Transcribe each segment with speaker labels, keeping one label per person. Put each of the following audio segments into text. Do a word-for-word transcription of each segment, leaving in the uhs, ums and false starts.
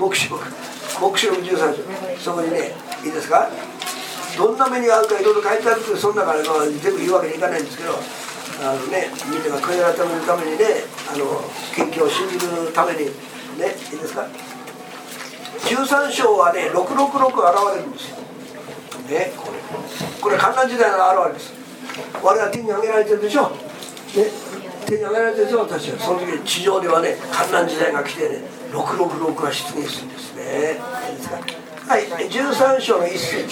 Speaker 1: 黙示録黙示録じゅうさん章、そこにね、いいですか、どんな目に遭うかいろいろ書いてあるけど、その中で全部言うわけにいかないんですけど、あのね、みんなが悔い改めるためにね、あの謙虚を信じるためにね、いいですか、じゅうさん章はね、ろくろくろく現れるんですよ、ね、これこれ観覧時代の現れです。我々は天に上げられてるでしょ、ね、天に上げられてるでしょ、私は。その時地上ではね、観覧時代が来てね、ろくろくろくが出現するんですね。いいですか、はい、じゅうさん章の一節、ね、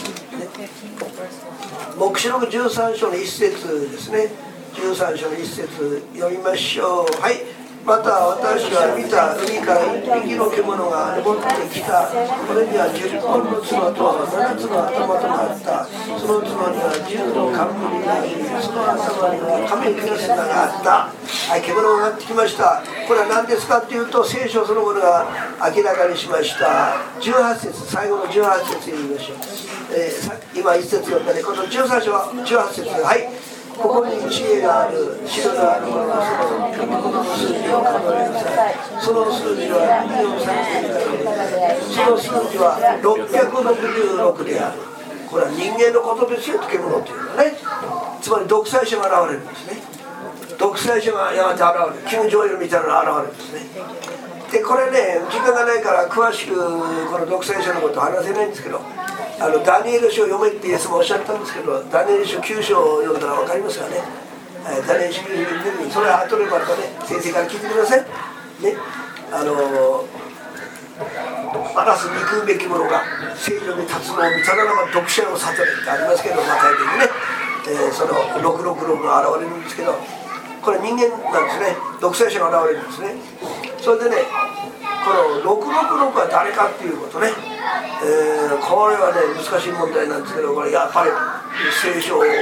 Speaker 1: 黙示録じゅうさん章の一節ですね。じゅうさん章の一節読みましょう。はい。また私は見た海から一匹の獣が登ってきた。これにはじゅっぽんの角とななつの頭とがあった。その角にはじゅうの冠があり、その頭には亀の砂があった。はい、獣が上がってきました。これは何ですかというと、聖書そのものが明らかにしました。じゅうはち節、最後のじゅうはち節に言いましょう。えー、さ今一節読んだね、このじゅうさん章じゅうはち節、はい。ここに知恵がある、白があるものはその数字を数えなさい。その数字はにをさんじゅうにからその数字はろっぴゃくろくじゅうろくである。これは人間のことですよ、獣というのはね。つまり独裁者が現れるんですね。独裁者がやがて現れる、キム・ジョイルみたいなのが現れるんですね。でこれね、時間がないから詳しくこの独裁者のことを話せないんですけど、あのダニエル書を読めってイエスもおっしゃったんですけど、ダニエル書きゅう章を読んだら分かりますよね。ダニエル書きゅう章を読んで、それは後でまたね、先生から聞いてくださいね。あの荒らす憎むべき者が聖女に立つのを見たならば読者を悟れってありますけど、またいでね、えー、そのろくろくろくが現れるんですけど、これ人間なんですね。独裁者が現れるんですね。それでね、このろくろくろくは誰かっていうことね、えー、これはね難しい問題なんですけど、これやっぱり聖書をね、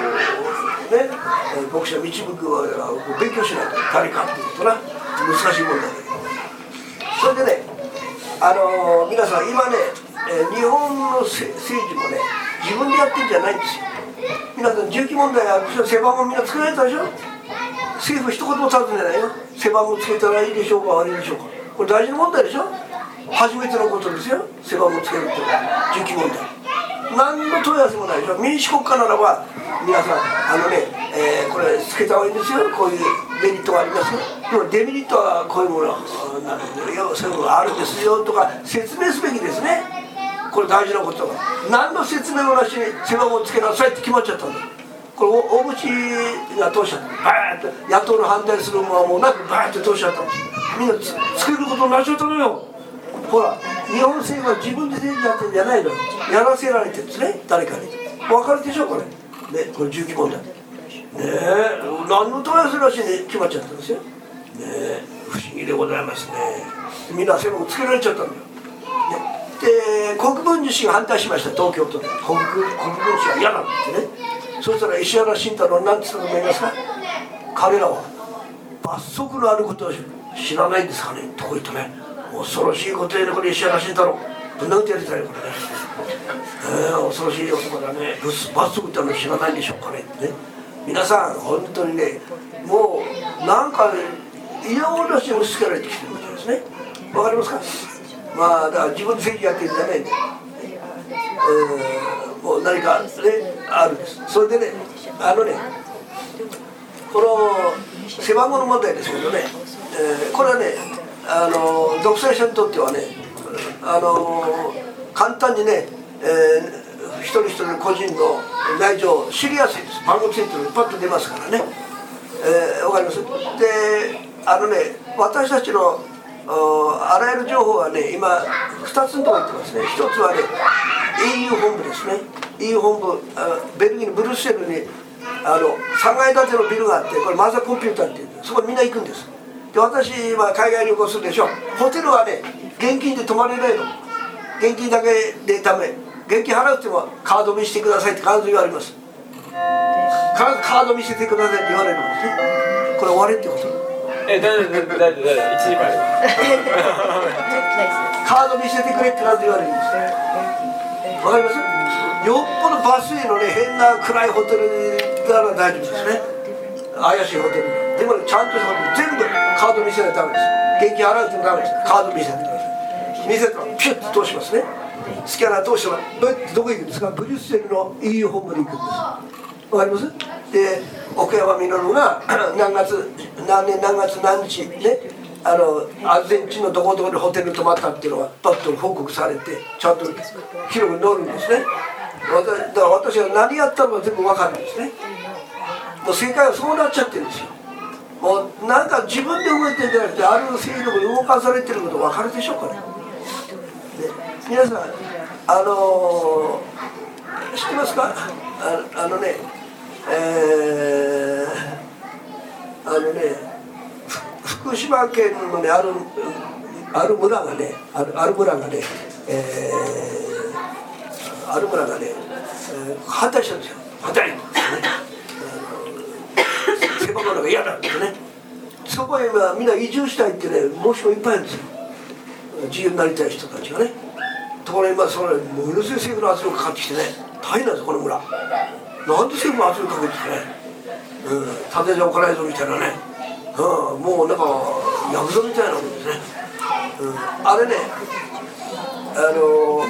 Speaker 1: 牧師が導くわけだから勉強しないと誰かっていうことな、難しい問題だけど、それでね、あのー、皆さん今ね、えー、日本の政治もね自分でやってるんじゃないんですよ。皆さん銃器問題あるでしょ、背番号みんなつけられたでしょ。政府一言も尋ねないよ。背番号つけたらいいでしょうか悪いでしょうか。これ大事な問題でしょ。初めてのことですよ、背番号つけるって銃器問題。何の問い合わせもないでしょ。民主国家ならば皆さんあのね、えー、これつけた方がいいんですよ。こういうメリットがありますよ。でもデメリットはこういうものなんだよ、そういうものがあるんですよとか説明すべきですね。これ大事なことが何の説明もなしに背番号つけなさいって決まっちゃったんだ。これ大渕が通しちゃった。バーッと野党の反対するものはもうなくバーッと通しちゃったんです。みんな つ, つけることになっちゃったのよ。ほら日本政府は自分で政治やってるんじゃないのよ。やらせられてるんですね、誰かに。分かるでしょこれね、これ銃器問題ねえ、何の問い合わせなしに決まっちゃったんですよねえ、不思議でございますね。みんな背番号つけられちゃったんだよ、ね、で国分寺市が反対しました。東京都で国分寺市は嫌なんってね。そしたら石原慎太郎何て言ったと思いますか。彼らは罰則のあることを知らないんですかねとこ言ってね、恐ろしいことでね、これ石原慎太郎ぶん殴ってやりたいよこれね、えー、恐ろしい男だね。罰則ってのを知らないんでしょうかねってね。皆さん本当にね、もうなんか嫌おろしに押し付けられてきてるみたいですね。わかりますか。まあだから自分で政治やってるんじゃないんで、えー、もう何かねあるんです。それでね、あのねこの背番号の問題ですけどね、えー、これはねあの独裁者にとってはね、あの簡単にね、えー、一人一人個人の内情を知りやすいです。番号ついてるのパッと出ますからね、えー、わかります。であのね、私たちのあらゆる情報はね今ふたつのところに言ってますね。ひとつはね イーユー 本部ですね。 イーユー 本部、あベルギーのブルッセルにあのさんがい建てのビルがあって、これマザーコンピューターっていう、そこにみんな行くんです。で私は海外旅行するでしょ。ホテルはね現金で泊まれないの。現金だけでダメ。現金払うってもカード見せてくださいって必ず言われます。必ずカード見せてくださいって言われるんですね。これ終わりってこと。
Speaker 2: え、大丈夫、大丈夫、大丈夫、いちじかん
Speaker 1: カード見せてくれって必ず言われるんです。わかります？よっぽどバスへのね変な暗いホテルなら大丈夫ですね。怪しいホテルでも、ね、ちゃんとしたホテル全部カード見せないとダメです。現金払うってもダメです。カード見せてください。 見せたらピュッと通しますね。スキャナー通したらどこ行くんですか？ブリュッセルの イーユー 本部に行くんです。わかります？で奥山実が何月何年何月何日ね、あのアルゼンチンのどこどこでホテルに泊まったっていうのがパッと報告されてちゃんと記録に載るんですね。だから私は何やったのか全部分かるんですね。もう世界はそうなっちゃってるんですよ。もうなんか自分で動いてるんじゃなくてある勢力に動かされてること分かるでしょうから。で皆さんあのー、知ってますか？あ, あのねえー、あのね福島県のねあるある村がねあるある村がね、えー、ある村がね、えー、反対したんですよ。反対狭間が嫌だってね。そこへ今みんな移住したいってね申し込みいっぱいあるんですよ。自由になりたい人たちがね。ところが今それものすごい政府の圧力かかってきてね大変なんですこの村。なんで政府の圧力かけてきてね、うん、建てておかないぞみたいなね、うん、もうなんかヤクザみたいなもんですね、うん、あれねあの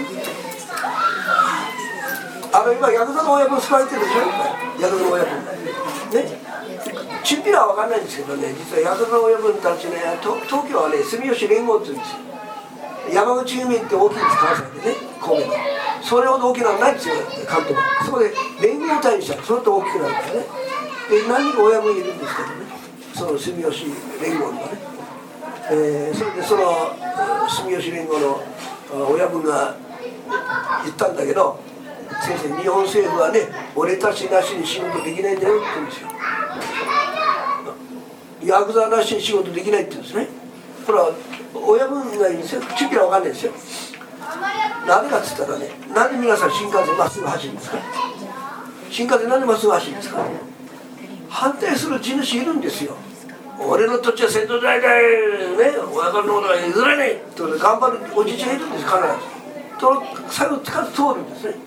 Speaker 1: あの今ヤクザの親分使われてるでしょ。ヤクザの親分ねチンピラは分かんないんですけどね、実はヤクザの親分たちね東京はね住吉連合って言うんですよ。山口組って大きいんです関西でね神戸のそれほど大きなのないんですよ関東は。そこで連合体にしたらそれと大きくなるからね。で何人か親分いるんですけどねその住吉連合にはね、えー、それでその住吉連合の親分が言ったんだけど先生日本政府はね俺たちなしに仕事できないんだよって言うんですよ。ヤクザなしに仕事できないって言うんですね。これは親分がいいんですよ。チンピラは分かんないですよ。何かっつったらね、なんで皆さん新幹線まっすぐ走るんですか？新幹線なんでまっすぐ走るんですか？反対する地主いるんですよ。俺の土地は先祖代々ね、親方のことは譲れないって頑張るおじいちゃんいるんです必ず。と最後つかず通るんですね。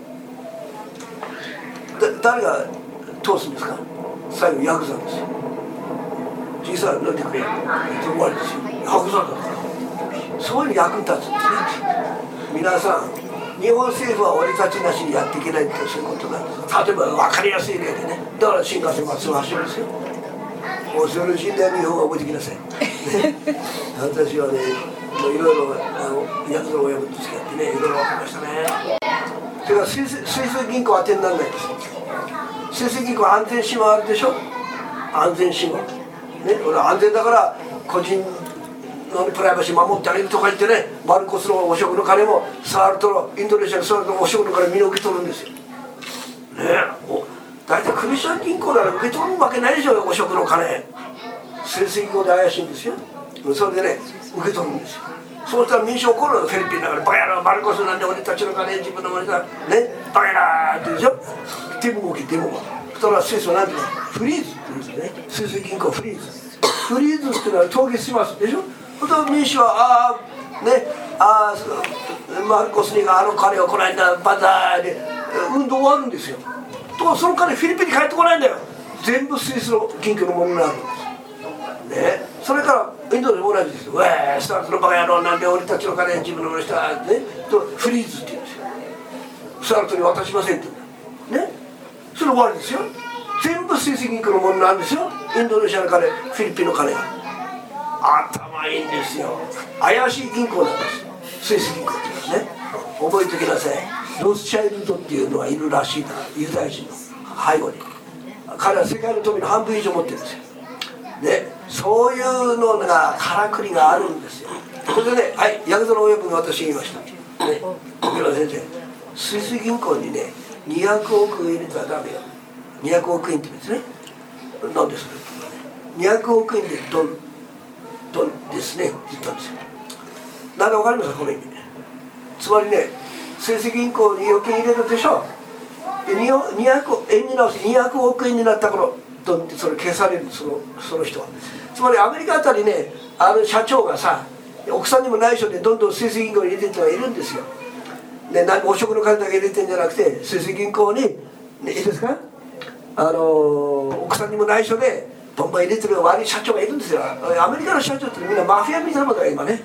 Speaker 1: だ誰が通すんですか？最後ヤクザですよ。小さい乗ってくれって終わりですよ。ヤクザだから。そういう役に立つんですね。皆さん日本政府は俺たちなしにやっていけないってそういうことなんです。例えば分かりやすい例でね、だから新幹線まっすぐ走るんですよ。恐ろしいんだよ日本は覚えてきなさい、ね、私はねもういろいろヤクザの親分と付き合ってねいろいろ分かりましたね。それから水素銀行は当てにならないんです。水素銀行は安全信号あるでしょ。安全信号ね、俺は安全だから個人のプライバシー守ってあげるとか言ってね、マルコスの汚職の金も触るとインドネシアの触ると汚職の金みんな受け取るんですよ。ねえ、大体クリスチャン銀行なら受け取るわけないでしょ汚職の金。水素銀行で怪しいんですよ。それでね受け取るんですよ。そうしたら民主怒るのフィリピンだからバカ野郎マルコスなんで俺たちの金自分の金だねバカ野郎って言うでしょ。デモが起きデモがそしたらスイスは何て言うのフリーズって言うんですよね。水素銀行フリーズフリーズっていうのは凍結しますでしょ。そしたら民主はああねああマルコスにがあの金をこないだバザーで運動終わるんですよ。とその金フィリピンに帰ってこないんだよ。全部スイスの銀行のものになるんですね。それからインドでも同じですよ。ウェースターズのバカ野郎なんで俺たちの金自分のものにしたねとフリーズって言うんですよ。スタートに渡しませんって言うんだね。それ終わりですよ。全部スイス銀行のものなんですよ。インドネシアの金フィリピンの金が頭いいんですよ。怪しい銀行なんですスイス銀行っていうのはね。覚えておきなさい。ロスチャイルドっていうのがいるらしいなユダヤ人の背後に。彼は世界の富の半分以上持ってるんですよ。でそういうのがからくりがあるんですよ。これでねはいヤクザの親分が私言いましたね。沖縄先生スイス銀行にねにひゃくおく入れたらダメよ。にひゃくおく円って言うんですね。なんですかにひゃくおく円でドンドンですねって言ったんですよ。なんで分かりますかこの意味。つまりねスイス銀行に預金入れるでしょ。でにひゃくえんに直してにひゃくおく円になった頃ドンってそれ消されるそのその人は。つまりアメリカあたりねあの社長がさ奥さんにも内緒でどんどんスイス銀行に入れてる人がいるんですよ。で汚職の金だけ入れてるんじゃなくてスイス銀行に、ね、いいですかあの奥さんにも内緒でボンボン入れてる悪い社長がいるんですよ。アメリカの社長ってみんなマフィアみたいなものだよ今ね。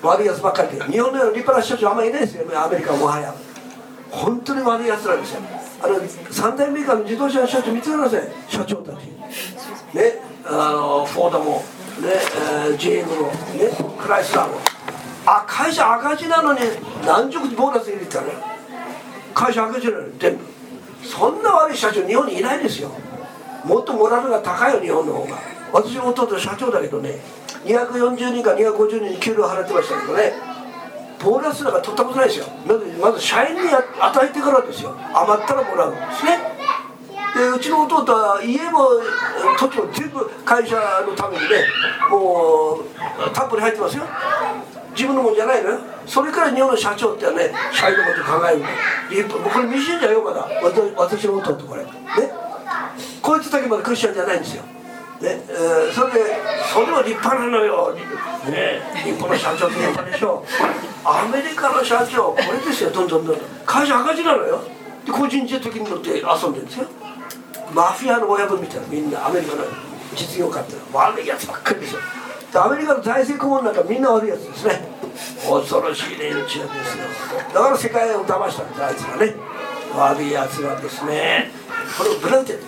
Speaker 1: 悪いやつばっかりで、日本のような立派な社長あんまりいないですよ、アメリカはもはや。本当に悪いやつなんですよ。あの三大メーカーの自動車社長見てください、社長たち。ね、あのフォードも、ね、えー、ジェーエムも、ね、クライスラーも。あ、会社赤字なのに何十ボーナス入れてたの。会社赤字なのに全部。そんな悪い社長日本にいないですよ。もっとモラルが高いよ日本の方が。私の弟社長だけどね、にひゃくよんじゅうにんかにひゃくごじゅうにんに給料払ってましたけどね、ボーナスなんか取ったことないですよ。まず、まず社員に与えてからですよ。余ったらもらうんですね。でうちの弟は家も土地も全部会社のためにね、もう担保に入ってますよ。自分のもんじゃないのよ。それから日本の社長ってね、社員のこと考えるの。これ未信者よ、まだ。私の弟これね、こいつだけまだクリスチャンじゃないんですよ。ね、えー、それでそれは立派なのよ、ね、日本の社長って立派でしょ。アメリカの社長これですよ。どんどんどんどん会社赤字なのよ。で個人ジェット機に乗って遊んでるんですよ。マフィアの親分みたいな、みんなアメリカの実業家って悪いやつばっかりですよ。でアメリカの財政顧問なんかみんな悪いやつですね。恐ろしい連中ですよ。だから世界を騙したんです、あいつらね。悪いやつらですね。これをブランテッド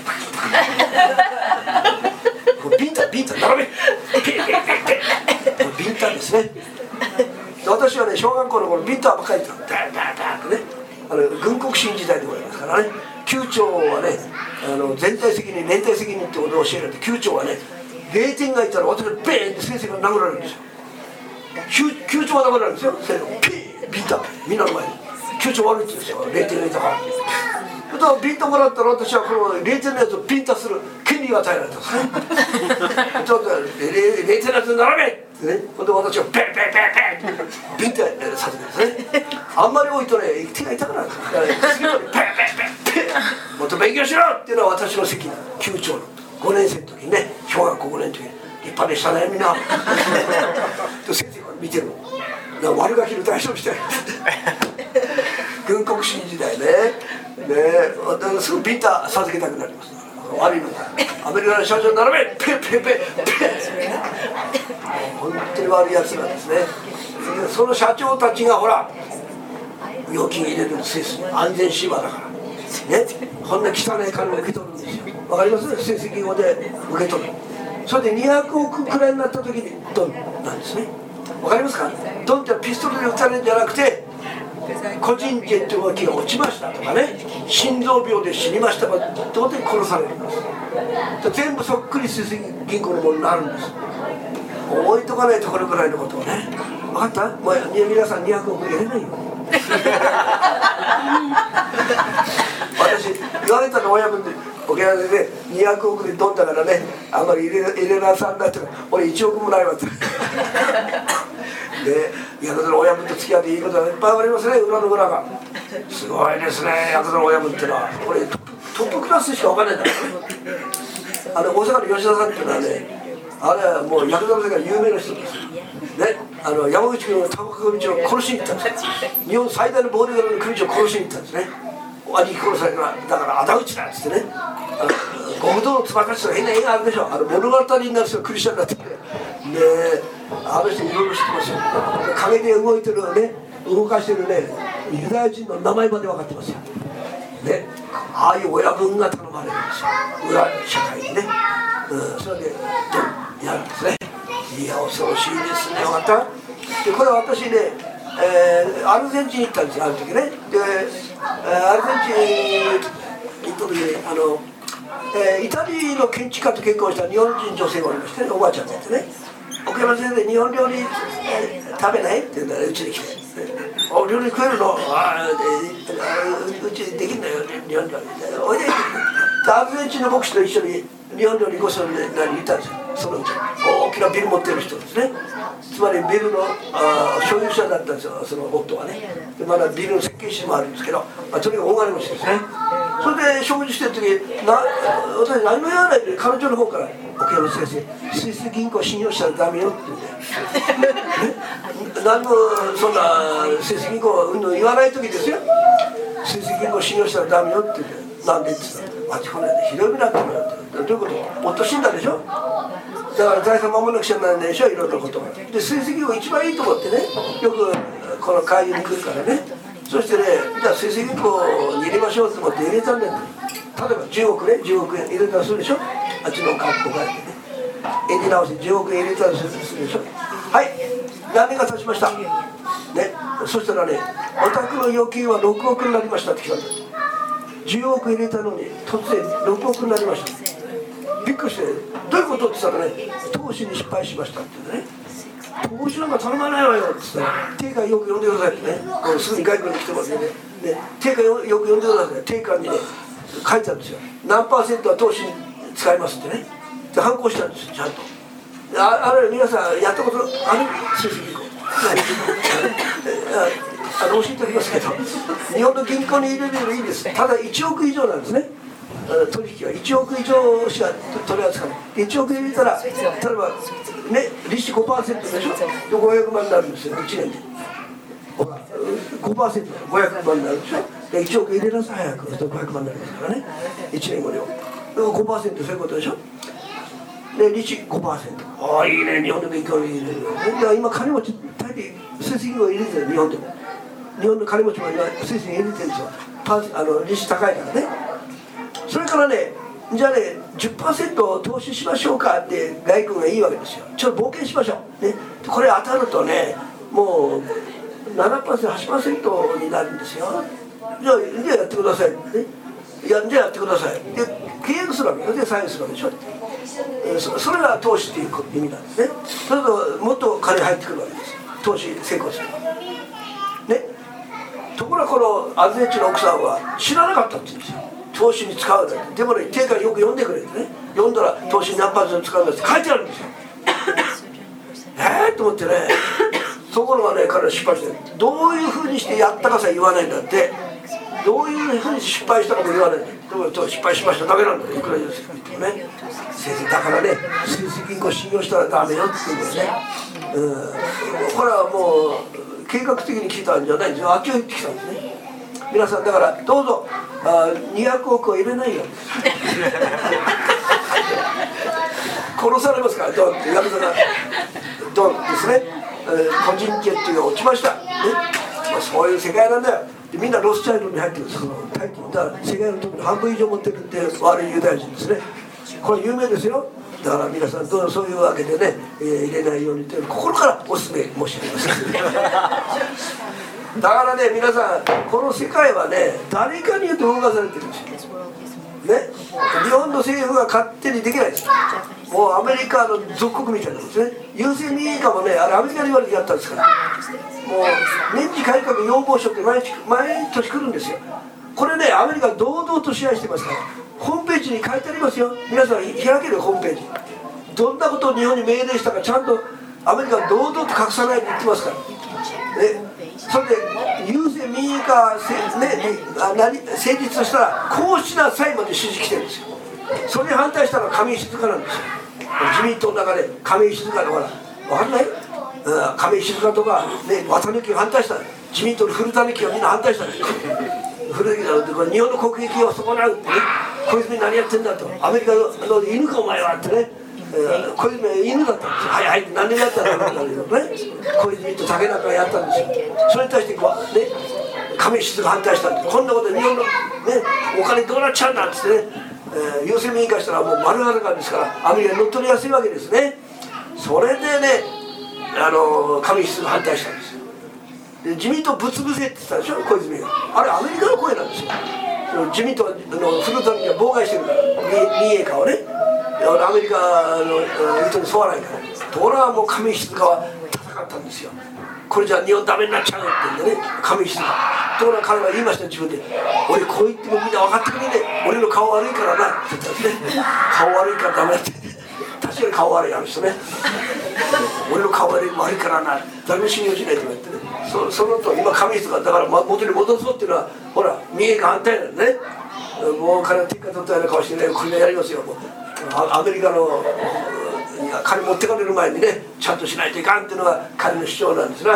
Speaker 1: ビンタビンタ並べピンピンピンピンビンタですね。で私はね、小学校の頃ビンタばっかり言ってた。ダーダーダーってね、あの軍国主義時代でございますからね。級長はね、あの全体責任連帯責任ってことを教えられて、級長はねれいてんがいたら私がベーンって先生が殴られるんですよ。級長は殴られるんですよ。先生がピービンタみんなの前に。級長悪いって言うんですよ、れいてんがいたから。だからビンタもらったら私はこのれいてんのやつをビンタする権利が与えられたんですね。ちょっとれいてんのやつ並べってね、ほんで私はペンペンペンペンってビンタさせてるんですね。あんまり多いとね手が痛くなるんです。次のにペンペンペンペンもっと勉強しろっていうのは私の責任。級長のごねん生の時にね、小学校ごねんの時に立派でしたねみんな。先生が見てるの悪ガキの大丈夫して軍国主義時代ね。ねえ、だからすぐビンタ授けたくなります。悪いのがアメリカの社長並べペンペンペンペン本当に悪いやつなんですね。その社長たちがほら預金入れるんですよ。安全神話だからね。こんな汚い金を受け取るんですよ。わかります？成績後で受け取る。それでにひゃくおくくらいになった時にドンなんですね。わかりますか？ドンってピストルで撃たれるんじゃなくて、個人ジェット機が落ちましたとかね、心臓病で死にましたとかどうで殺されるんです。全部そっくり成績銀行のものになるんです。覚えとかないとこれくらいのことをね。分かった？もう皆さんにひゃくおく入れないよ。私言われたの親分で沖縄でね、にひゃくおくでドンだからね、あんまり入れ入れなさんだって俺いちおくもらいます。でヤクザの親分と付き合っていいことがいっぱいありますね。裏の裏がすごいですね。ヤクザの親分ってのはこれトップ、トップクラスしか分かんないんだからね。あの大阪の吉田さんっていうのはね、あれはもうヤクザの世界有名な人ですね。あの山口君のタバコ組長を殺しに行ったんです。日本最大の暴力団の組長を殺しに行ったんですね。兄貴殺されたからだから仇討ちだっつってね、あの極道のつばかしとか変な映画あるでしょ。あの物語になる人がクリスチャンになってて、であの人いろいろ知ってますよ。陰で動いてるね、動かしてるねユダヤ人の名前まで分かってますよね。ああいう親分が頼まれるんですよ、裏社会にね。うん、それでドンやるんですね。いや恐ろしいですね。またでこれ私ね、えー、アルゼンチンに行ったんですよ、ある時ね。で、えー、アルゼンチンに行った時にあの、えー、イタリの建築家と結婚した日本人女性がおりましてね、おばあちゃんがいてね、奥山先生日本料理、えー、食べないって言うんだらうちに来て、お料理食えるの？あうちできるんだよ日本料理。おいでアルゼンチンの牧師と一緒に日本料理ごちそうになりに行ったんですよ。そのうち大きなビル持ってる人ですね。つまりビルのあ所有者だったんですよ、その夫はね。でまだビルの設計士もあるんですけど、まあ、とにかく大金持ちですね。それで食事してる時な私何も言わないで彼女の方から「奥山先生スイス銀行信用したらダメよ」って言ってね、何もそんなスイス銀行はうんぬん言わない時ですよ。スイス銀行信用したらダメよって言って「なんで?」って言ったら「あっちこの間ひどい目になってるよ」って。どういうこと？夫死んだでしょ。 だから財産守らなくちゃならないでしょ、いろんなことが。で成績を一番いいと思ってね、よくこの会議に来るからね、そしてね、じゃあ成績を入れましょうと思って入れたんだよ。例えばじゅうおくね、じゅうおく円入れたらするでしょ、あっちの格好があってね、円に直してじゅうおく円入れたらするでしょ。はい、何年が経ちましたね。そしたらね、お宅の預金はろくおくになりましたって来たんだよ。じゅうおく入れたのに突然ろくおくになりました。びっくりして、どういうことって言ったらね、投資に失敗しましたって言ってね、投資なんか頼まないわよって言ったら、定価よく読んでくださいってね、もうすぐに外国に来てますよね。ね、定価よく読んでください。定価にね、書いてあるんですよ。何パーセントは投資に使いますってね。で、反抗したんですよ、ちゃんと。あ, あれ皆さんやったことある成績こうあの教えておきますけど、日本の銀行に入れるよりいいです。ただいちおく以上なんですね。取引はいちおく以上しか取り扱わない。いちおく入れたら、例えばね、利子 ごパーセント でしょ、ごひゃくまんになるんですよ、いちねんで。ごパーセント ごひゃくまんになるでしょ。でいちおく入れなさい、早くごひゃくまんになりますからね、いちねんごには ごパーセント そういうことでしょ。で利子 ごパーセント、 ああいいね、日本の勉強に入れる。で今金持ち大抵成績を入れてる、日本でも日本の金持ちも今成績入れてるんですよ。パーあの利子高いからね。それからね、じゃあね じゅっパーセント 投資しましょうかって外国がいいわけですよ。ちょっと冒険しましょう、ね、これ当たるとね、もう ななパーセント はちパーセント になるんですよ。じゃあ、じゃあやってください、ね、いやじゃあやってくださいで契約するわけよ。でサインするわけでしょ。そ, それが投資っていう意味なんですね。それともっと金入ってくるわけです、投資成功するね。ところがこのアルゼンチンの奥さんは知らなかったって言うんですよ、投資に使うなんて。でもね、定価よく読んでくれてね、読んだら投資に何パーセント使うんだって書いてあるんですよええと思ってね、ところがね、彼は失敗して、どういうふうにしてやったかさえ言わないんだって、どういうふうに失敗したかも言わないんだ。でも失敗しましただけなんだよ、いくら言ってもね。先生だからね、成績銀行信用したらダメよって言うんだよね。うん、これはもう計画的に聞いたんじゃないんですよ、あっちを言ってきたんですね。皆さんだからどうぞあにひゃくおくを入れないように殺されますから、ドンってヤクザがドンですね、えー、個人ジェットが落ちました、ね、まあ、そういう世界なんだよ。でみんなロスチャイルドに入ってるんです。その大金だから世界の特に半分以上持ってるって悪いユダヤ人ですね。これ有名ですよ。だから皆さんどうぞそういうわけでね、えー、入れないようにという心からお勧め申し上げますだからね、皆さんこの世界はね、誰かによって動かされてるんですよね。日本の政府が勝手にできないです。もうアメリカの属国みたいなんですね。優先民営化もね、あれアメリカに言われてやったんですから、もう年次改革要望書って毎日毎年来るんですよ。これね、アメリカ堂々と支配してますから、ホームページに書いてありますよ。皆さん開けるホームページ、どんなことを日本に命令したかちゃんとアメリカは堂々と隠さないで言ってますからね。それで優先民営化、ね、成立したらこうしなさいまで指示来てるんですよ。それに反対したのは亀井静香なんですよ。自民党の中で亀井静香のほら分かんない、うん、亀井静香とか、ね、綿抜きが反対した。自民党の古田抜きがみんな反対したんですよ。古田抜きが日本の国益を損なうってね、小泉何やってんだと、アメリカの犬かお前はってね、小泉は犬だったんですよ。はいはい何年やったらなんだけどね、小泉と竹中がやったんですよ。それに対してこうね、亀井静香が反対したんです。こんなことで日本のねお金どうなっちゃうんだってね、えー、優先民営化したらもう丸裸ですからアメリカに乗っ取りやすいわけですね。それでね、あの亀井静香が反対したんですよ。で自民党ぶつぶせって言ったでしょ、小泉が。あれアメリカの声なんですよ。自民党の古田には妨害してるから民営化をね、アメリカの人に沿わないから。ところがもう亀井静香は戦ったんですよ。これじゃあ日本ダメになっちゃうって言うんでね、亀井静香。ところが彼は言いました、自分で。俺こう言ってもみんな分かってくれねえ、俺の顔悪いからなって言ったんですね。顔悪いからダメだって。確かに顔悪いあの人ね。俺の顔悪い悪いからな、誰も信用しないとか言ってね。そ, そのと今亀井静香だから元に戻そうっていうのはほら民営化反対なんでね。もう彼は天下取ったような顔してね、これやりますよ。もうアメリカの金持ってかれる前にね、ちゃんとしないといかんっていうのが彼の主張なんですが、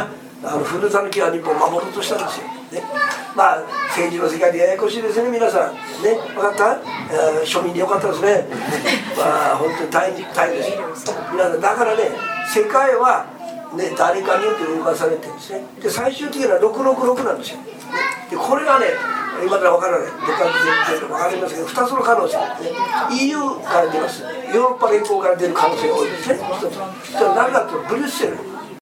Speaker 1: あの古讃岐は日本を守ろうとしたんですよ、ね、まあ政治の世界でややこしいですね皆さんね、分かった、えー、庶民でよかったですねまあ本当に大変大変です皆さん。だからね世界はね誰かによって動かされてるんですね。で最終的にはろくろくろくなんですよ、ね、でこれがね今から分からないどっかで全然分かりますけどふたつの可能性、ね、イーユー から出ます。ヨーロッパ連邦から出る可能性が多いですね。一つじゃあ何かというとブリュッセル、ね、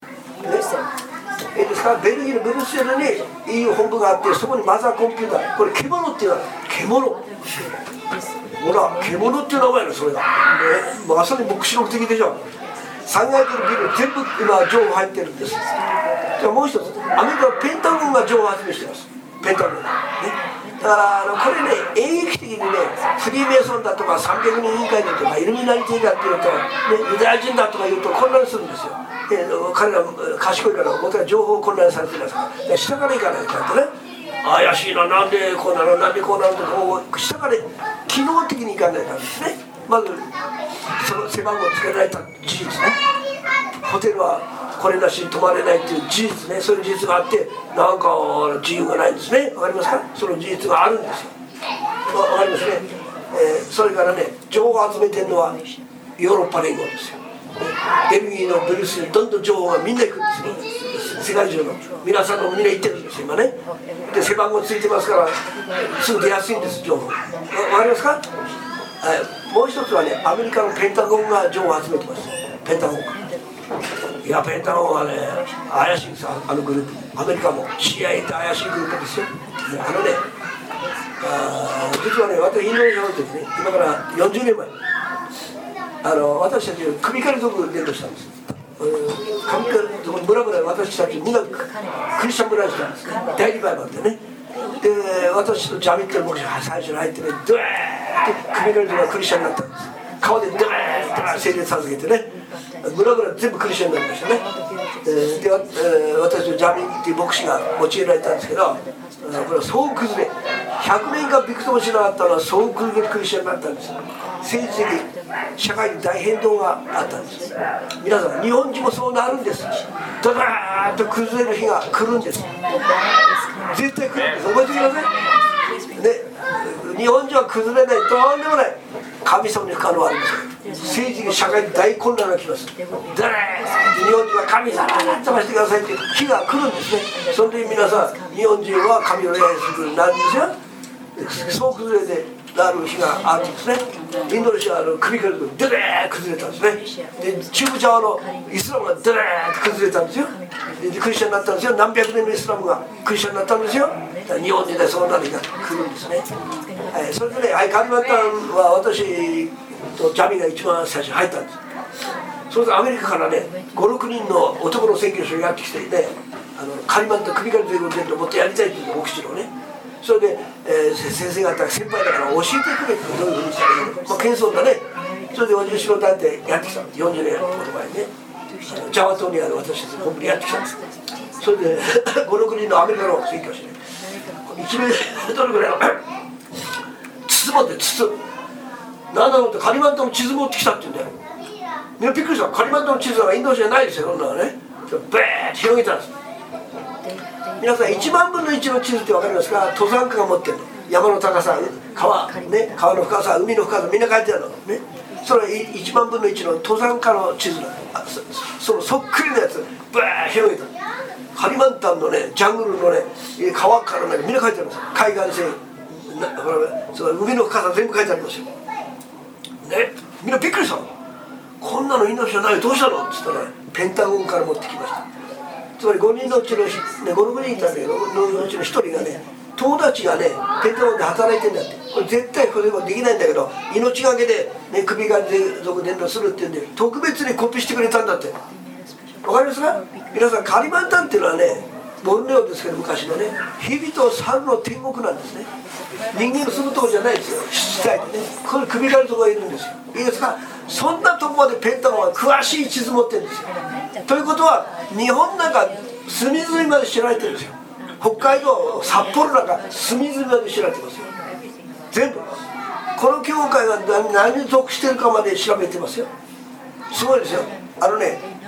Speaker 1: えですからベルギーのブリュッセルに イーユー 本部があってそこにマザーコンピューターこれ獣っていうのは獣ほら獣っていう名前なのそれが、ね、まさに黙示録的でしょ。さんがいてるビル全部今情報入ってるんです。じゃあもう一つアメリカのペンタゴンが情報集めしてます。ペンタゴン、ね、だからあのこれね演劇的にねフリーメイソンだとかさんびゃくにん委員会だとかイルミナリティだっていうと、ね、ユダヤ人だとか言うと混乱するんですよ。えー、彼ら賢いから僕は情報混乱されてますから、下から行かないかってね怪しいな、なんでこうなのなんでこうなのとこう下から機能的に行かないからですね。まずその背番号をつけられた事実ね、ホテルはこれなしに泊まれないっていう事実ね、そういう事実があってなんか自由がないんですね。わかりますか？その事実があるんですよ。わかりますね、えー、それからね情報を集めてるのはヨーロッパ連合ですよ。ベルギーのブリュッセルにどんどん情報がみんな行くんですよ。世界中の皆さんのみんな行ってるんですよ今ね。で背番号ついてますからすぐ出やすいんです情報。わかりますか？もう一つはねアメリカのペンタゴンが情報を集めてます。ペンタゴンがいやペンタゴンはね怪しいんですよ。あのグループアメリカも シーアイエー って怪しいグループですよ。あのねあ実はね私インドネシアの時ね今からよんじゅうねんまえあの私たち首狩り族伝道したんです。首狩り族村々私たちみんなクリスチャン村にしたんです。大リバイバルでね。で私とジャミットの牧師が最初に入ってねドゥーって首狩り族がクリスチャンになったんです。顔でドゥーって聖霊授けてね村々全部クリスチャンになりましたね。で私とジャミっていう牧師が用いられたんですけどこれは総崩れひゃくねんかんびくともしなかったのは総崩れクリスチャンになったんです。政治的社会に大変動があったんです。皆さん日本人もそうなるんです。ドダーッと崩れる日が来るんです。絶対来るんです。覚えてくださいね。日本人は崩れないとんでもない神様に不可能はありません。政治的社会に大混乱が来ます。誰日本人は神様だってましてくださいっていう日が来るんですね。その時皆さん日本人は神を礼拝するようになるんですよ。そう崩れてなる日があるんですね。インドネシアの首からデレー崩れたんですね。で中部朝のイスラムがデレーって崩れたんですよ。でクリスチャンになったんですよ。何百年のイスラムがクリスチャンになったんですよ。日本人でそうなる日が来るんですね。はい、それでね、はい、カリマンタンは私とジャミが一番最初に入ったんです。それでアメリカからねごろくにんの男の宣教師がやってきてねあのカリマンタン首から出る伝道をもっとやりたいっていう牧師のねそれで、えー、先生方先輩だから教えてくれってどういうふうにしたらいいの、まあ、謙遜だね。それでおじしろ団体やってきたんです。よんじゅうねんほど前にねジャワ島にある私たちの本部にやってきたんです。それでごろくにんのアメリカの宣教師ねいちメートルぐらいの筒持って筒なんだろうってカリマンタの地図持ってきたって言うんだよ。みんなびっくりした。カリマンタの地図はインドネシアないですよ。そんなのねベーッて広げたんです。皆さんいちまんぶんのいちの地図って分かりますか？登山家が持ってるの。山の高さ川、ね、川の深さ海の深さみんな書いてあるの、ね、それいちまんぶんのいちの登山家の地図だ。そ, そのそっくりのやつブーッ広げた。カリマンタンのねジャングルのね川からねみんな書いてあるんですよ。海岸線なほらその海の深さ全部書いてありますよ、ね、みんなびっくりしたの。こんなのインドネシアないどうしたのって言ったら、ね、ペンタゴンから持ってきました。つまりごにんのうちの、ね、ご、ろくにんいたんだけどごにんのうちのひとりがね友達がねペンタゴンで働いてんだって。これ絶対これはできないんだけど命がけで、ね、首が族伝道するっていうんで特別にコピーしてくれたんだって。わかりますか？皆さんカリマンタンっていうのはねボルネオですけど昔のね蛇と猿の天国なんですね。人間の住むところじゃないですよ。湿地帯でねこれ首がるところがいるんですよ。いいですか？そんなとこまでペンタゴンは詳しい地図持ってるんですよ。ということは日本なんか隅々まで知られてるんですよ。北海道札幌なんか隅々まで知られてますよ。全部この教会が何に属してるかまで調べてますよ。すごいですよ。あのね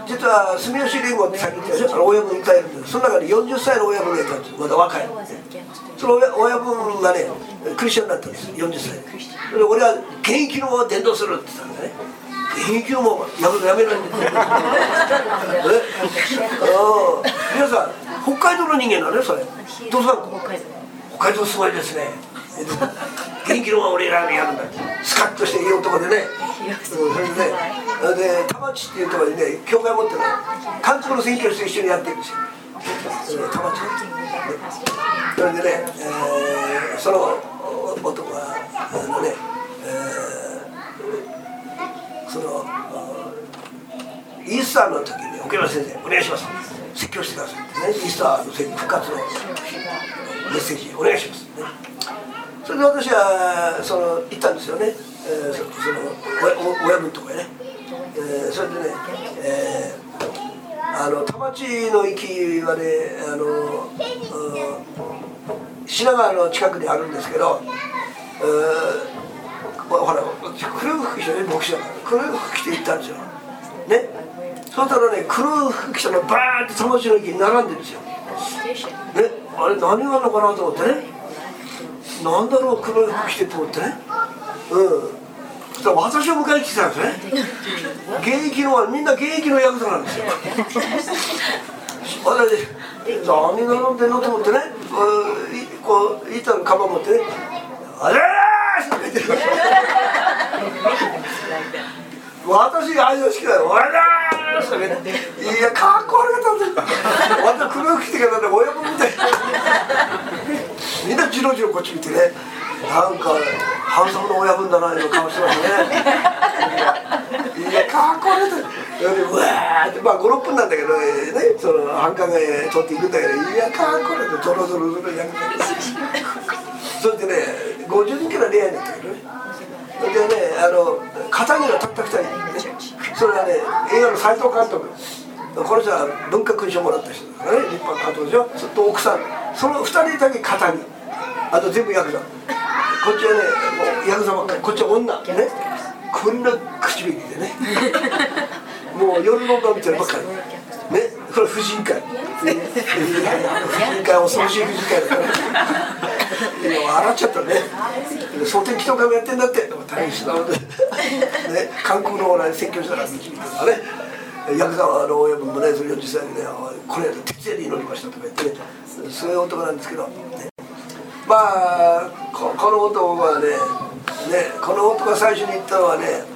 Speaker 1: 実は住吉連合ってさっき言ったでしょ、親分いっぱいいるんです。その中によんじゅっさいの親分がいたんですよ、まだ若い。その 親, 親分がねクリスチャンになったんです、よんじゅっさいで。それで俺は現役のまま伝道するって言ったんだね。現役のままやめやめないんだよ皆さん北海道の人間なのね、それ。どうさん北海道すごいですね。元気のまま俺らがやるんだ。スカッとしていい男でね。それでね、で田町っていうところにね、教会持ってる韓国の宣教師と一緒にやってるんですよ。田町。それでね、えー、その男があのね、えー、そのイースターの時に奥山先生お願いします。説教してくださいってね、イースターの復活のメッセージお願いします、ね。それで私はその行ったんですよね、えー、そ, その親分のとこへね、えー、それでね、えー、あの田町の駅はね、あの品川の近くにあるんですけど、えー、ほら黒い服着てね、牧師だから黒い服着て行ったんですよね。そうしたらね、黒い服着たのバーって田町の駅に並んでるんですよね。あれ何があるのかなと思ってね、なんだろう黒い服着てって思ってね、うん、そしたら私を迎えに来てたんですね。現役のみんな現役のヤクザなんですよ。私何が飲んでんのと思ってね、こう板のカバン持ってね、あれーって言ってる私がああいうの好きだよ、俺だーって言って、いやかっこ悪かったんだよ。私黒い服着てからね、親分みたいみんなジロジロこっち見てね、なんかハンサムの親分だないう顔してますね。いやかっこ悪かった。うわーってまあごろっぷんなんだけどね、その繁華街へ取っていくんだけど、いやかっこ悪かった。ゾロゾロゾロやるんだけど、それでねごじゅうにんから恋愛になったけどね。でね、あの片木がたったふたり、ね、それはね映画の斉藤監督、この人は文化勲章もらった人だからね、立派な監督でしょ。それと奥さん、そのふたりだけ片木、あと全部ヤクザ。こっちはねもうヤクザばっかり、こっちは女ね、こんな唇でねもう夜の顔見てるばっかりね。これ婦人会、婦人会恐ろしい婦人会だから笑っちゃったね。蒼天祈祷会もやってんだって、大変したので、ね、韓国の説教したら導いてるからね、ヤクザの親分もね、それよんじゅっさいでね、これ徹夜で祈りましたとか言ってね、そういう男なんですけど、ね、まあこ、この男はね、ね、この男が最初に言ったのはね、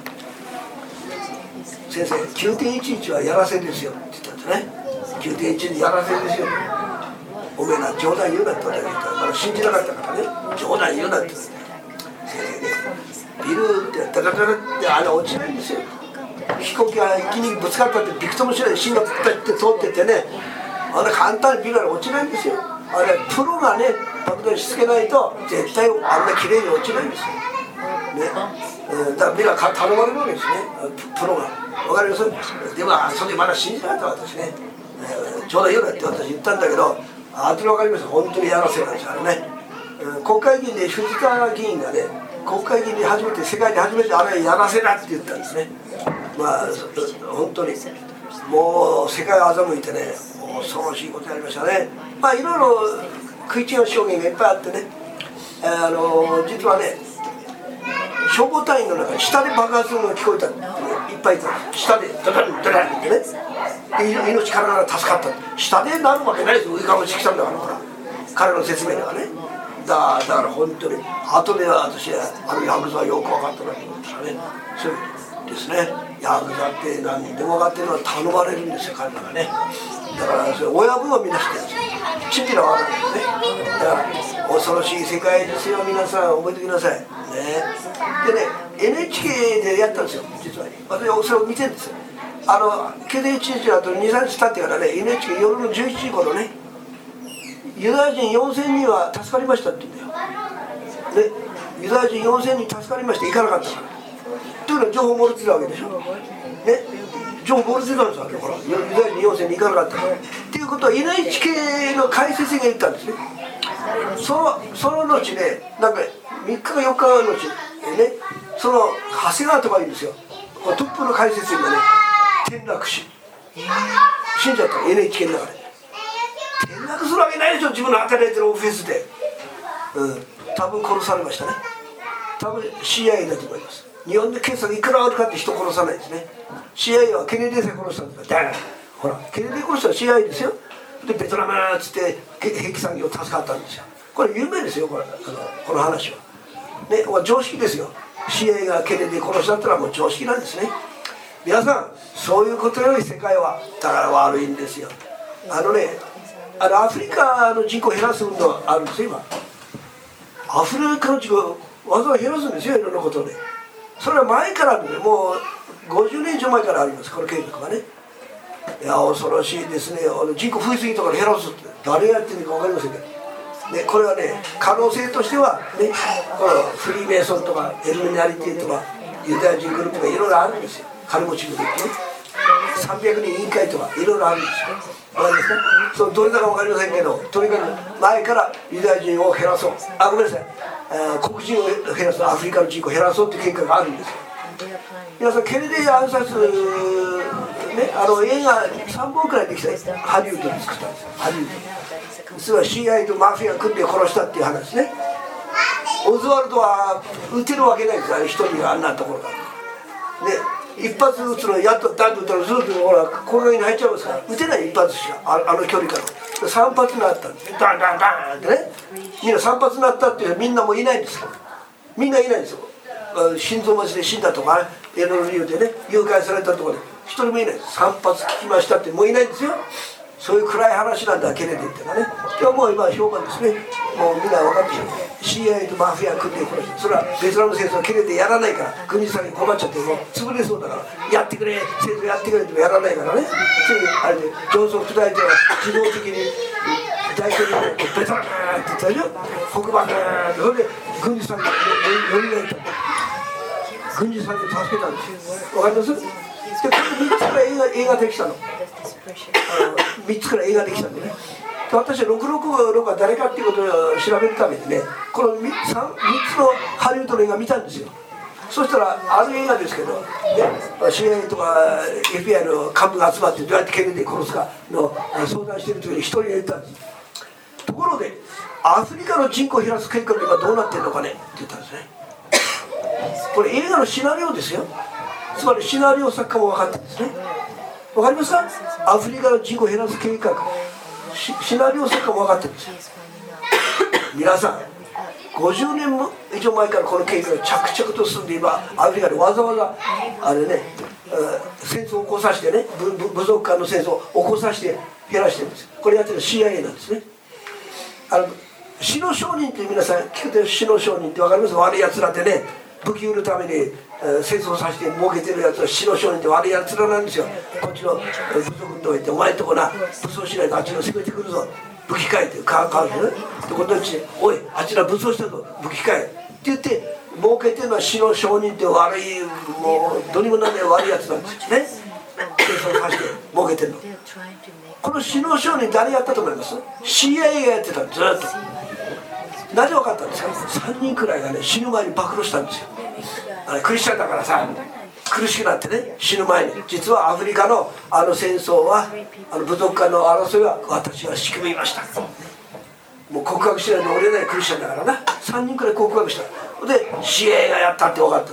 Speaker 1: 先生、きゅうてんいちいちはやらせですよって言ったんですね。きゅうてんいちにやらせですよ。おめえな冗談言うなって言ったら、まだ信じなかったからね、冗談言うなって言ったら、先生ね、ビルってダダダダってあれ落ちないんですよ。飛行機が一気にぶつかったってびくともしないで芯がぶったって通ってってね、あんな簡単にビルは落ちないんですよ。あれプロがね爆弾しつけないと絶対あんな綺麗に落ちないんですよ。ね、うん、だからビルは頼まれるわけですね、プロが。わかります？でもそれまだ信じなかった私ね。ちょうど言うなって私言ったんだけど、あとで分かりました。本当にやらせなんですよね、うん、国会議員で藤川議員がね、国会議員に初めて世界で初めてあれやらせだって言ったんですね。まあ本当にもう世界を欺いてね、もう恐ろしいことやりましたね。まあいろいろ食い違う証言がいっぱいあってね、あの実はね消防隊員の中に下で爆発するのが聞こえた、いっぱいいた。下でダダンダダンってね、命からが助かった。下でなるわけないですよ、上から落ちてきたんだから、ほら彼の説明ではね。だ, だから本当に後では私はあのヤクザはよく分かったなと思ったらね、そうですね、ヤクザって何人でも分かってるのは頼まれるんですよ、彼らがね。だからそれ親分はみんな知ってるんですよ。真理は分かるんですね。だから恐ろしい世界ですよ、皆さん覚えてくださいね。でね エヌエイチケー でやったんですよ、実は。私はそれを見てるんですよ。あのきゅうてんいちにちの後に、さんにち経ってからね エヌエイチケー 夜のじゅういちじ頃ね、ユダヤ人よんせんにんは助かりましたって言うんだよ、ね、ユダヤ人よんせんにん助かりました、行かなかったからというのは情報漏れてたわけでしょ、ね、情報漏れてたんですよ、ほらユダヤ人よんせんにん行かなかったからっていうことは エヌエイチケー の解説員が言ったんですね。そのその後ね、なんかみっかかよっかの後ね、その長谷川とかいうんですよ、トップの解説員がね転落し死んじゃった エヌエイチケー の中で転落するわけないでしょ、自分の働いてるオフィスで。うん、多分殺されましたね。多分 シーアイエー だと思います。日本で警察がいくらあるかって人殺さないですね。 シーアイエー はケネディさえ殺したんだから、ほらケネディ殺したら シーアイエー ですよ。でベトナムっつって兵器産業助かったんですよ。これ有名ですよ、これあのこの話はね。常識ですよ。 シーアイエー がケネディ殺したってのはもう常識なんですね。皆さんそういうことより世界はだから悪いんですよ。あのね、あのアフリカの人口を減らす運動があるんですよ今。アフリカの人口をわざわざ減らすんですよ、いろんなことで。それは前からあるんで、もうごじゅうねん以上前からあります、この計画はね。いや恐ろしいですね。人口増えすぎたから減らすって誰がやってるか分かりませんけど、ね、これはね可能性としてはね、このフリーメイソンとかエルミナリティとかユダヤ人グループがいろいろあるんですよ。金持ちグループね、さんびゃくにん委員会とかいろいろあるんですよ。わかりますか。そのどれだか分かりませんけど、とにかく前からユダヤ人を減らそう、あごめんなさい、黒人を減らそう、アフリカの人口を減らそうっていう計画があるんですよ。皆さんケネディ暗殺ね、あの映画さんぼんくらいできたハリウッドで作ったんですよ。ハリウッド実は シーアイエー とマフィアが組んで殺したっていう話ですね。オズワルドは撃てるわけないですよ、一人があんなところがね。一発撃つのやっとダンと撃ったらずっとほらこの辺に入っちゃいますから、撃てない一発しか あ, あの距離からさん発になったんです。ダンダンダンってね、みんなさん発になったっていうみんなもういないんですよ。みんないないんですよ。心臓持ちで死んだとかいろいろ理由でね誘拐されたとかで一人もいないです。さん発聞きましたってもういないんですよ。そういう暗い話なんだケネディってのはね。今日もう今評判ですね。もうみんな分かってる。 シーアイエー とマフィア組んで殺して、それはベトナム戦争はケネディやらないから軍事さんに困っちゃってもう潰れそうだからやってくれ戦争やってくれってもやらないからね。ついにあれでジョンソン副大統領は自動的に大統領をベトナムって言ったでしょ、黒板ってそれで軍事さんに寄りがいた軍事さんに助けたんですよ。わかります。でこれみっつから映画、映画できたの。みっつから映画できたんでね。で私はろくろくろくが誰かっていうことを調べるためにね、この 3, 3つのハリウッドの映画見たんですよ。そしたらある映画ですけど、ね、シーアイエー とか エフビーアイ の幹部が集まってどうやってケネディ殺すかの相談している時に一人が言ったんです。ところでアフリカの人口を減らす計画が今どうなってるのかねって言ったんですね。これ映画のシナリオですよ。つまりシナリオ作家も分かってるんですね。分かりますか。アフリカの人口を減らす計画、シナリオ作家も分かってるんですよ。皆さんごじゅうねん以上前からこの計画が着々と進んで、今アフリカでわざわざあれね、戦争を起こさせてね、部族間の戦争を起こさせて減らしてるんです。これやってるの シーアイエー なんですね。あの死の商人って皆さん聞くと死の商人って分かります。悪いやつらってね、武器売るために、えー、戦争させて儲けてるやつは死の商人って悪いやつらなんですよ。こっちの部族のとこ行ってお前んとこな武装しないとあっちの攻めてくるぞ、武器買えって買う買うでね。でこっちでおいあちら武装したぞ武器買えって言って儲けてるのは死の商人って悪いもうどうにもなんない悪いやつなんですよね。戦争させて儲けてるの。この死の商人誰やったと思います？ シーアイエー がやってたんずっと。なぜ分かったんですか。さんにんくらいがね死ぬ前に暴露したんですよ。あれクリスチャンだからさ苦しくなってね死ぬ前に、実はアフリカのあの戦争はあの部族間の争いは私が仕組みました。もう告白しないと折れないクリスチャンだからな。さんにんくらい告白した。で シーアイエー がやったって分かった。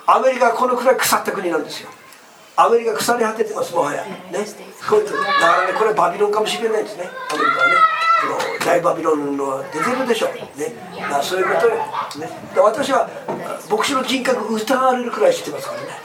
Speaker 1: アメリカはこのくらい腐った国なんですよ。アメリカ腐り果ててますもはやね。こういうだからね、これはバビロンかもしれないですね。アメリカはねこの大バビロンの出てるでしょうね。だそういうことよ、ね、で私は牧師の人格疑われるくらい知ってますからね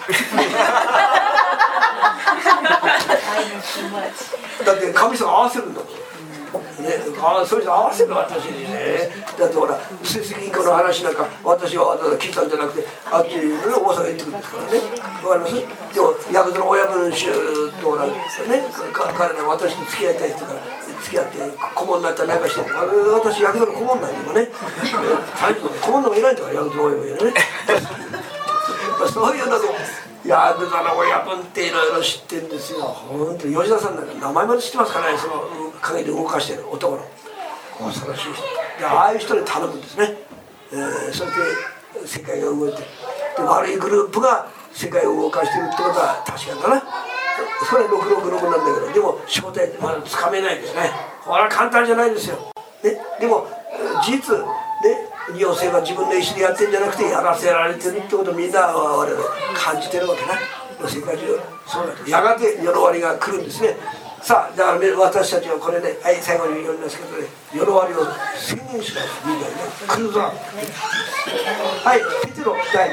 Speaker 1: だって神様合わせるんだもんね、あそれで合わせる私にね。だってほら成績銀行の話なんか私は聞いたんじゃなくてあっちのおばさんが言ってくるんですからね。わかります。でもヤクザの親分衆とほらね彼ら私と付き合いたいって言うから付き合って顧問になったらなんかしてあれ私ヤクザの顧問なんでもね最初の顧問のもいないんだからヤクザの親分ねそういうのでヤクザの親分っていろいろ知ってるんですよ。本当に吉田さんなんか名前まで知ってますからね。その陰で動かしてる男の恐ろしい人で、ああいう人に頼むんですね、えー、それで世界が動いてる。で悪いグループが世界を動かしてるってことは確かだな。 それはろくろくろくなんだけど、でも正体まだつかめないですね。これは簡単じゃないですよ、ね、でも事実ね、行政が自分の意思でやってるんじゃなくてやらせられてるってことをみんな我々感じてるわけな。世界中そうだとやがて世の終わりが来るんですね。さあだから、ね、私たちはこれね、はい、最後に読みますけどね、世の終わりを宣言します。みんなね来るぞ。はい、ペテロだい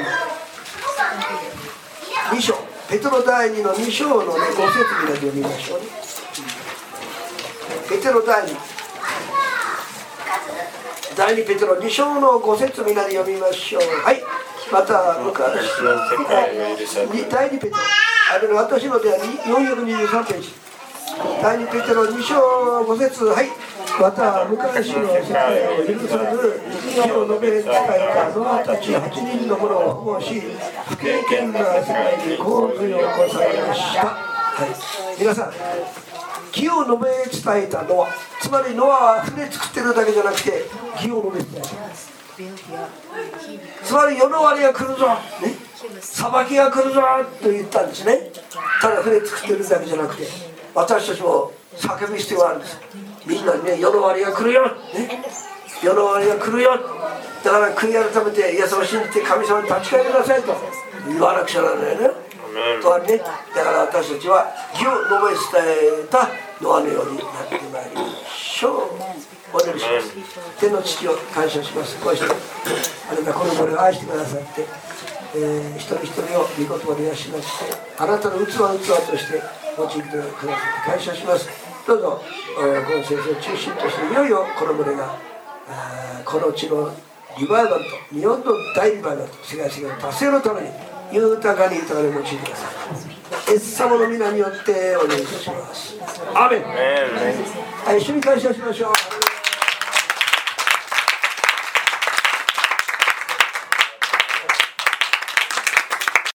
Speaker 1: にに章、ペテロだいにのに章のねご節みんなで読みましょうね。ペテロだいにだいにペテロに章のご節みんなで読みましょう。はい、また昔だいにペテロ、あれの私のではよんひゃくにじゅうさんページ、だいにペテロに章ご節、はい、また昔の世界を許さず義を述べ伝えたノアたちはちにんの者を保護し、不経験な世界に洪水を起こされました。はい、皆さん、義を述べ伝えたノア、つまりノアは船作ってるだけじゃなくて義を述べ伝えた。つまり世の終わりが来るぞ、ね、裁きが来るぞと言ったんですね。ただ船作ってるだけじゃなくて、私たちも叫ぶ必要があるんです。みんなにね、世の終わりが来るよ、ね、世の終わりが来るよ、だから悔い改めてイエスを信じて神様に立ち返りなさいと言わなくちゃならないね。とはね、だから私たちは義を述べ伝えたノアのようになってまいりましょう。お祈りします。天の父を感謝します。こうしてあなたこの子を愛してくださって、えー、一人一人を御言葉で養ってあなたの器の器として用いてくださって感謝します。どうぞ、えー、この先生を中心としていよいよこの群れがこの地のリバイバルと日本の大リバイバルと世界世界の達成のために豊かに豊かに用いてください。イエス様の皆によってお願いいたします。アーメン。はい、一緒に感謝しましょう。